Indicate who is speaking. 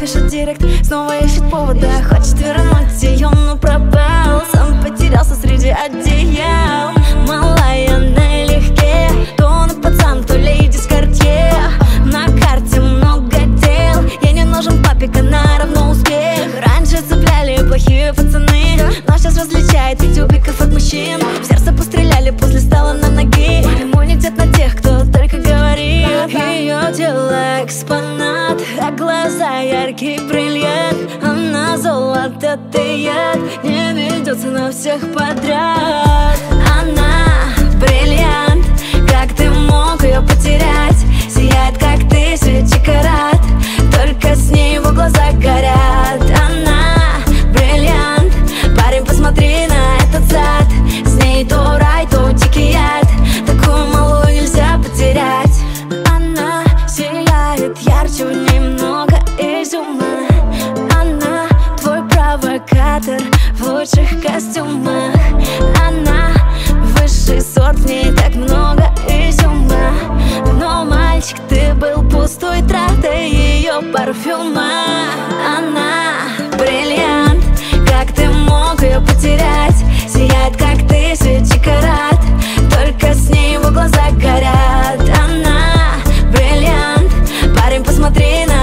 Speaker 1: пишет директ, снова ищет повода. Хочет вернуть ее, но пропал. Сам потерялся среди одеял. Малая налегке, то он пацан, то леди с Картье. На карте много дел, ей не нужен папик, она равно успех. Раньше цепляли плохие пацаны, но сейчас различает тюбиков от мужчин. В сердце постреляли, после стала на ноги. Иммунитет на тех, кто только говорит. Ее тело экспонат, а глаза яркий бриллиант. Она золото, ты яд, не ведется на всех подряд. Она бриллиант, как ты мог ее потерять? Сияет, как ты, свечи карат, только с ней его глаза горят. Она бриллиант, парень, посмотри на этот зад. С ней то рай, то дикий яд, такую малую нельзя потерять. Она сияет ярче, в ней много изюма. Она твой провокатор в лучших костюмах. Она высший сорт, в ней так много изюма. Но, мальчик, ты был пустой тратой ее парфюма. Она бриллиант, как ты мог ее потерять? Сияет, как ты, свечи карат, только с ней его глаза горят. Она бриллиант, парень, посмотри на